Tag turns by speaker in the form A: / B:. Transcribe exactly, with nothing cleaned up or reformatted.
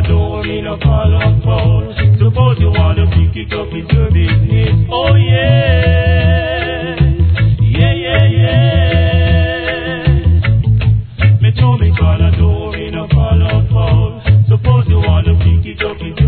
A: a door, me no call up phone. Suppose you wanna pick it up, it's your business. Oh yeah, yeah, yeah, yeah. Me told me call a door, me no call up phone. Suppose you wanna pick it up, it's